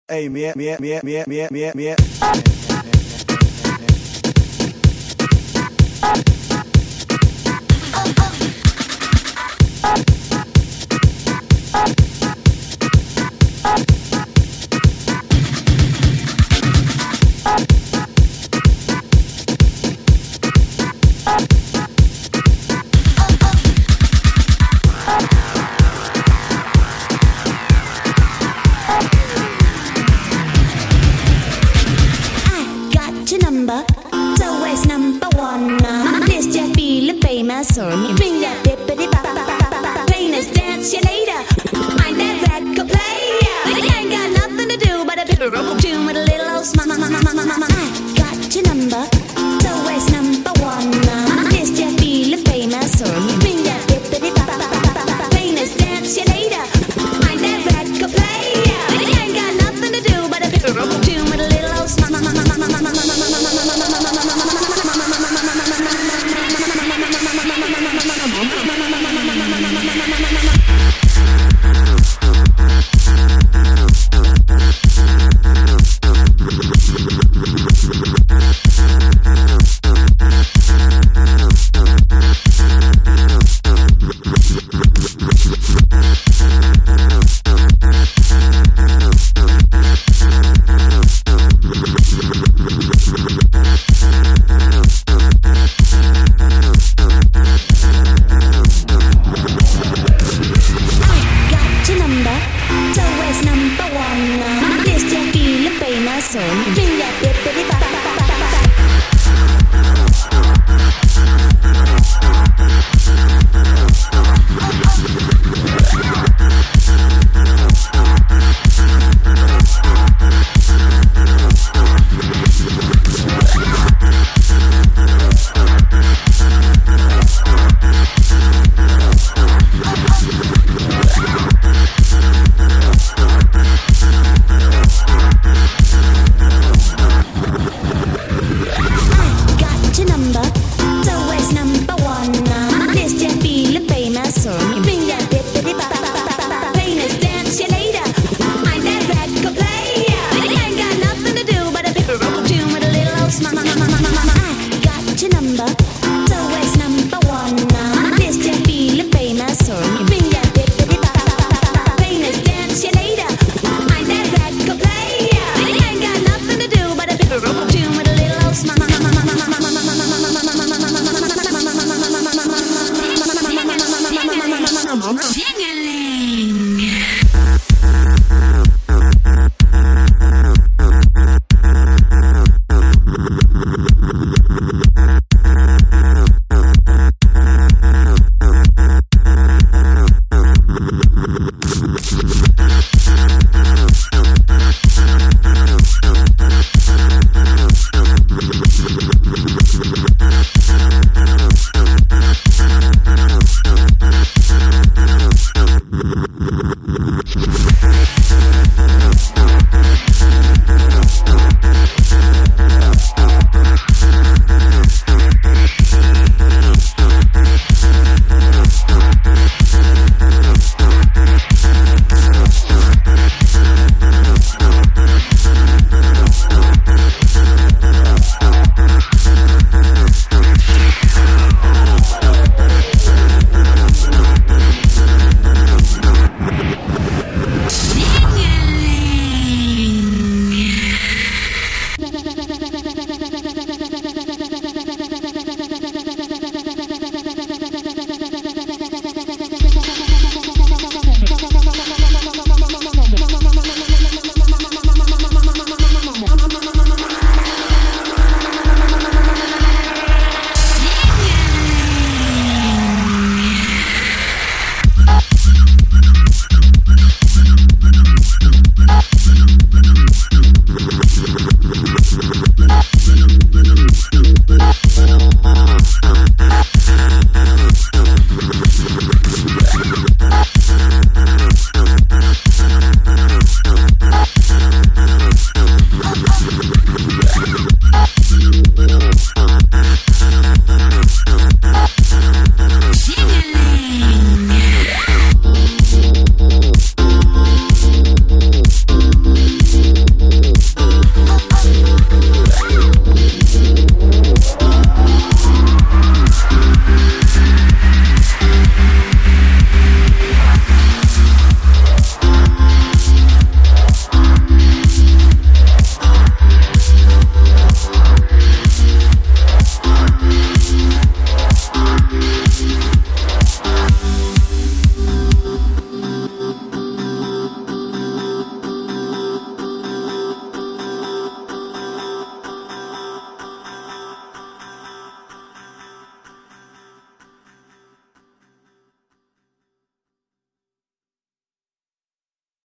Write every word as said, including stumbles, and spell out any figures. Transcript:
Hey, me, me, me, me, me, me, me. Number, it's always number one. Uh, this just feeling famous, or bring that dippity ba ba ba ba ba. Playing this dance you later. I'm that record player. I ain't got nothing to do but a tune with a little old smile. I got your number, it's always number one. Uh, this just feeling famous, or bring that dippity ba ba ba ba ba. Playing this dance you later. I'm that record player. I ain't got nothing to do but a tune with a little old smile. So